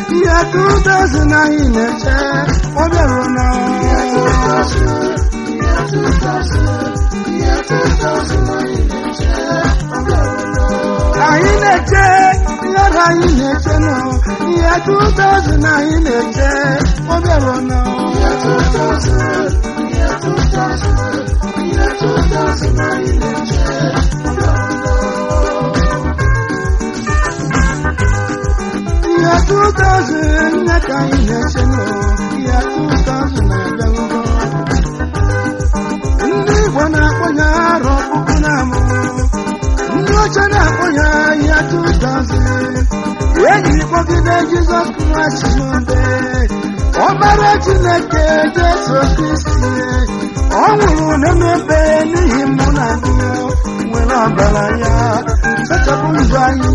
Year 2000 anyị na-eche ọ bịara na Year 2000 anyị na-eche ihe anyị na-eche nọ Year 2000 anyị na-eche ọ bịara na Year 2000 nye ka anyị na-eche nọ Year 2000 na-abịago ndị Igbo na-akpọ ya arọ puku na amụ ndị ọcha na-akpọ ya Year 2000 enyi kpọgide Jizọs Kraịst n'obe ọbara Chineke Jesu Kristi ọ nwụrụ n'ebe n'ihi mụ na gị nwere ọbara ya sachapụ ndụ anyị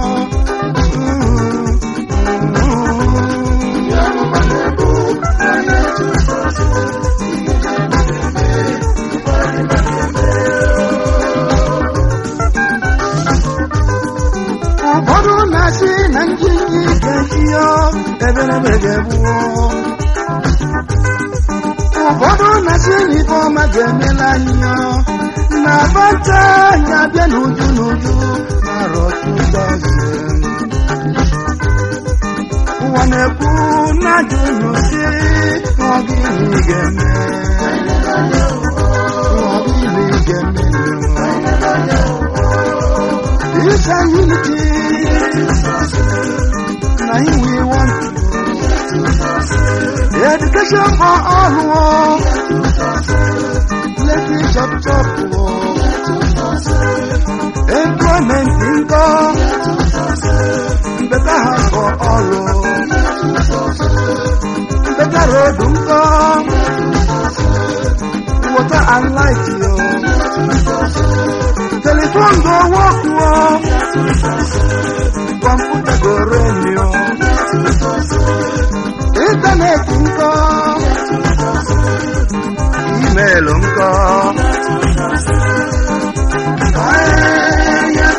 ụfọdụ na-asị na njinji ga-eji ya ebelebe ga-egbuo ụfọdụ na-asị na ife ọma ga-emela anyị ya na abata ya bịa n'uju n'uju n'arọ 2000 ụwa na-ekwu na-ajụ n'usi n'ọgịnị ga-eme n'ọgịnị ga-eme Peace and unity, now we want education for all. Let it chop chop. Employment income, better house for all. Better road income, water and light. Telephone go walk, computer go radio, internet go, email go. Year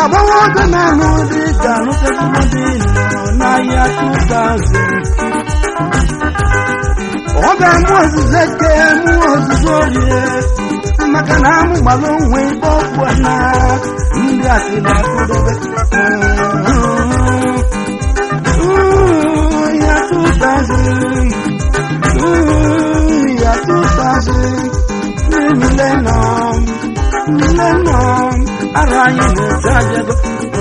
2000 ọ ga-amụ ozuzo eke mụ ozuzo orie maka na amụ gbara onwe ibe ọkpụ na ndị asịrị akụdobe ya 2000 ya 2000 millennium ara anyị na-eche ajego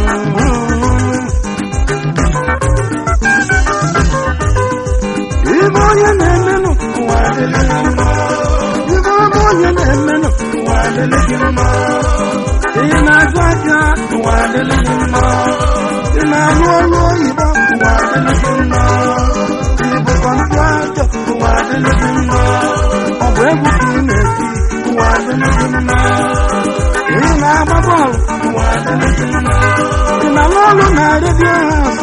ibe onye na-emenụ ụwa adịghị mma ibe onye na-emenụ ụwa adịghị mma ị na-azụ aka ụwa adịghị mma ị na-arụ ọrụ oyibo ụwa adịghị mma ịbụ kọntraktọ ụwa adịghị mma ọ bụ egwu ka ị na-eti ụwa adịghị mma ị na-agba bọọlụ ụwa adịghị mma ị na-arụ ọrụ na redio haus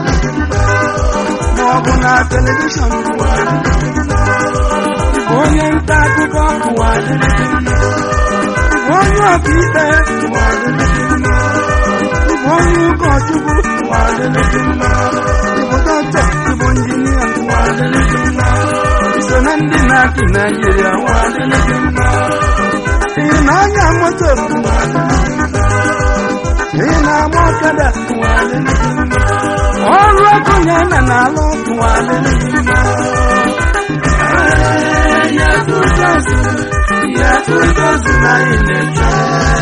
maọbụ na telivishọn ụwa adịghị mma ịbụ onye nta akụkọ ụwa adịghị mma ịbụ onye ọkaikpe ụwa adịghị mma ịbụ onye ụkọchukwu ụwa adịghị mma ịbụ dọkịta ịbụ injinia ụwa adịghị mma iso na ndị na-achị Naịjirịa ụwa adịghị mma ị na-anya moto ụwa adịghị mma ị na-agba ọkada ụwa adịghị mma ọrụ ego na-ena n'alụ ụwa adịghị mma ya 2000 anyị na-eche